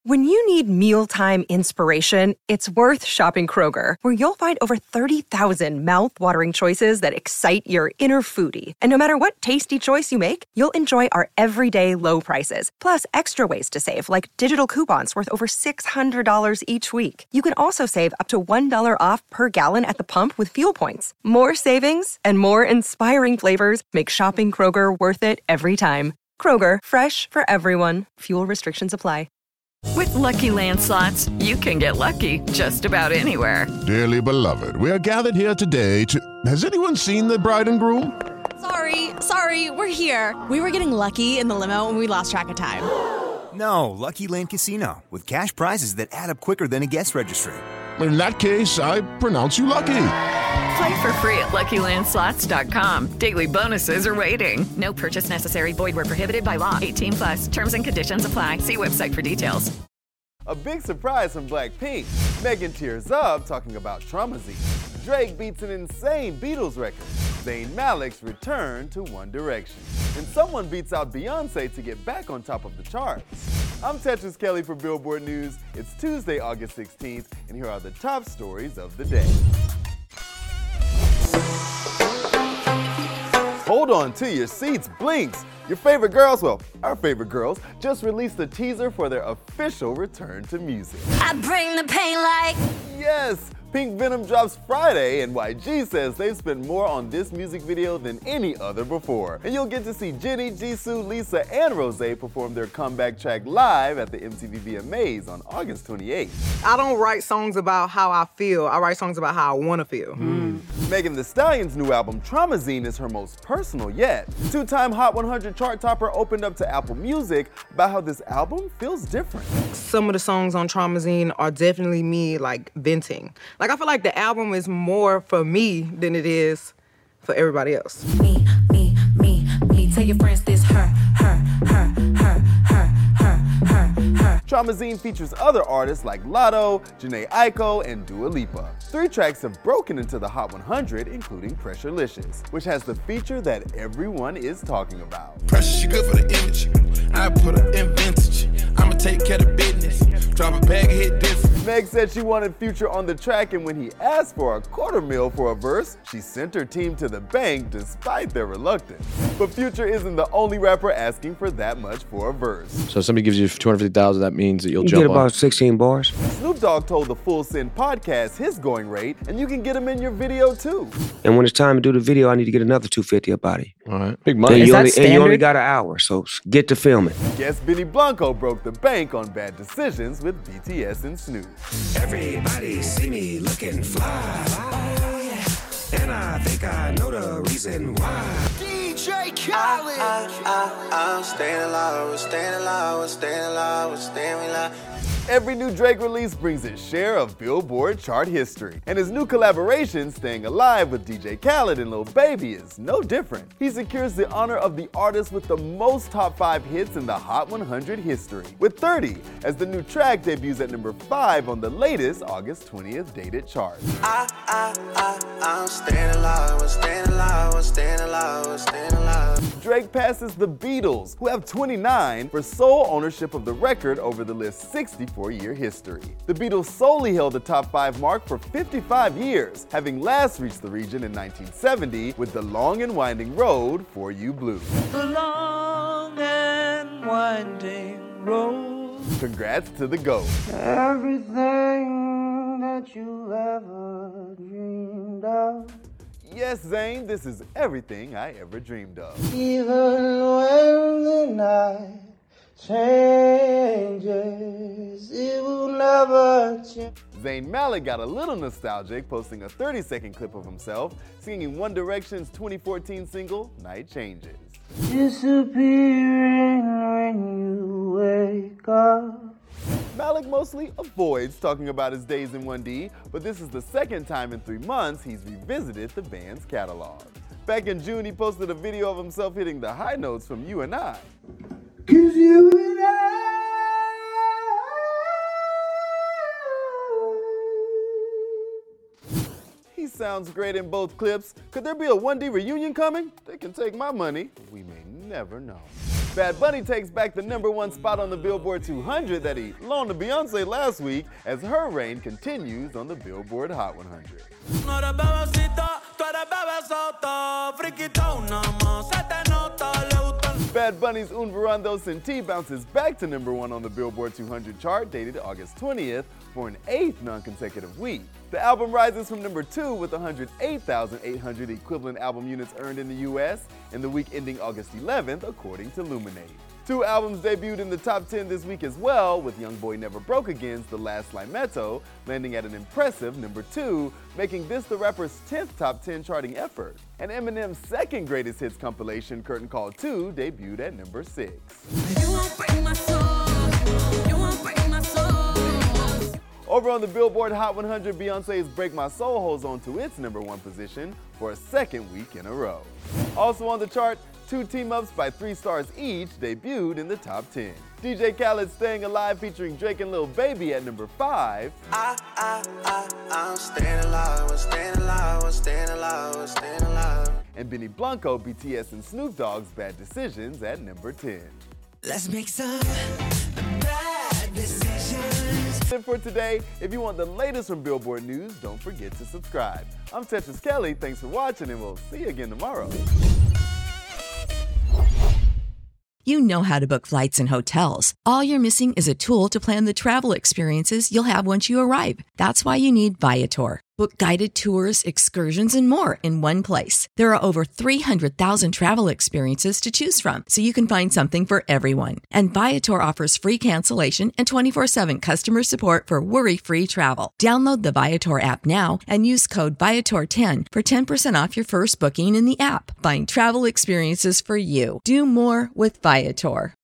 When you need mealtime inspiration, it's worth shopping Kroger, where you'll find over 30,000 mouth-watering choices that excite your inner foodie. And no matter what tasty choice you make, you'll enjoy our everyday low prices, plus extra ways to save, like digital coupons worth over $600 each week. You can also save up to $1 off per gallon at the pump with fuel points. More savings and more inspiring flavors make shopping Kroger worth it every time. Kroger, fresh for everyone. Fuel restrictions apply. With Lucky Land Slots, you can get lucky just about anywhere. Dearly beloved, we are gathered here today to... Has anyone seen the bride and groom? Sorry, we're here. We were getting lucky in the limo and we lost track of time. No, Lucky Land Casino, with cash prizes that add up quicker than a guest registry. In that case, I pronounce you lucky. Play for free at LuckyLandSlots.com. Daily bonuses are waiting. No purchase necessary. Void where prohibited by law. 18+. Terms and conditions apply. See website for details. A big surprise from Blackpink. Megan tears up talking about Traumazine. Drake beats an insane Beatles record. Zayn Malik's return to One Direction. And someone beats out Beyonce to get back on top of the charts. I'm Tetris Kelly for Billboard News. It's Tuesday, August 16th, and here are the top stories of the day. Hold on to your seats, Blinks! Your favorite girls, well, our favorite girls, just released a teaser for their official return to music. I bring the pain like... Yes! Pink Venom drops Friday, and YG says they've spent more on this music video than any other before. And you'll get to see Jennie, Jisoo, Lisa, and Rosé perform their comeback track live at the MTV VMAs on August 28th. I don't write songs about how I feel. I write songs about how I want to feel. Megan Thee Stallion's new album, Traumazine, is her most personal yet. Two-time Hot 100 chart topper opened up to Apple Music about how this album feels different. Some of the songs on Traumazine are definitely me, like, venting. Like, I feel like the album is more for me than it is for everybody else. Me. Tell your friends this her. Traumazine features other artists like Latto, Jhené Aiko, and Dua Lipa. 3 tracks have broken into the Hot 100, including Pressurelicious, which has the feature that everyone is talking about. Pressure, she good for the image. I put her in vintage. I'ma take care of business. Drop a bag, hit different. Meg said she wanted Future on the track, and when he asked for $250,000 for a verse, she sent her team to the bank despite their reluctance. But Future isn't the only rapper asking for that much for a verse. So if somebody gives you $250,000, that means that you'll jump get about on. 16 bars. Snoop Dogg told the Full Send podcast his going rate, and you can get him in your video too. And when it's time to do the video, I need to get another $250 up out of you. All right. Big money. And you only got an hour, so get to filming. Guest Benny Blanco broke the bank on bad decisions with BTS and Snoop. Everybody see me looking fly. And I think I know the reason why. DJ Khaled. I'm staying alive, staying alive, staying alive, staying alive. Every new Drake release brings its share of Billboard chart history. And his new collaboration, Staying Alive with DJ Khaled and Lil Baby, is no different. He secures the honor of the artist with the most top 5 hits in the Hot 100 history, with 30, as the new track debuts at number 5 on the latest August 20th dated chart. I'm staying alive, staying alive, staying alive, staying alive. Drake passes the Beatles, who have 29, for sole ownership of the record over the list's 64-year history. The Beatles solely held the top 5 mark for 55 years, having last reached the region in 1970 with The Long and Winding Road, For You Blue. The long and winding road. Congrats to the GOAT. Everything that you ever dreamed of. Yes, Zayn, this is everything I ever dreamed of. Even when the night changes, it will never change. Zayn Malik got a little nostalgic, posting a 30-second clip of himself singing One Direction's 2014 single, Night Changes. Disappearing when you wake up. Malik mostly avoids talking about his days in 1D, but this is the second time in 3 months he's revisited the band's catalog. Back in June, he posted a video of himself hitting the high notes from You and I. 'Cause you and I. He sounds great in both clips. Could there be a 1D reunion coming? They can take my money. We may never know. Bad Bunny takes back the #1 spot on the Billboard 200 that he loaned to Beyonce last week as her reign continues on the Billboard Hot 100. Bad Bunny's Un Verando Sin Ti bounces back to #1 on the Billboard 200 chart, dated August 20th, for an 8th non-consecutive week. The album rises from #2 with 108,800 equivalent album units earned in the U.S. in the week ending August 11th, according to Luminate. 2 albums debuted in the top 10 this week as well, with Youngboy Never Broke Again's The Last Limetto landing at an impressive #2, making this the rapper's 10th top 10 charting effort. And Eminem's second greatest hits compilation, Curtain Call 2, debuted at #6. Over on the Billboard Hot 100, Beyonce's Break My Soul holds on to its #1 position for a second week in a row. Also on the chart, 2 team-ups by 3 stars each debuted in the top 10. DJ Khaled's Staying Alive featuring Drake and Lil Baby at #5. I'm staying alive, I'm staying alive, I'm staying alive, I'm staying alive. And Benny Blanco, BTS, and Snoop Dogg's Bad Decisions at #10. Let's make some bad decisions. That's it for today. If you want the latest from Billboard News, don't forget to subscribe. I'm Tetris Kelly. Thanks for watching, and we'll see you again tomorrow. You know how to book flights and hotels. All you're missing is a tool to plan the travel experiences you'll have once you arrive. That's why you need Viator. Book guided tours, excursions, and more in one place. There are over 300,000 travel experiences to choose from, so you can find something for everyone. And Viator offers free cancellation and 24/7 customer support for worry-free travel. Download the Viator app now and use code Viator10 for 10% off your first booking in the app. Find travel experiences for you. Do more with Viator.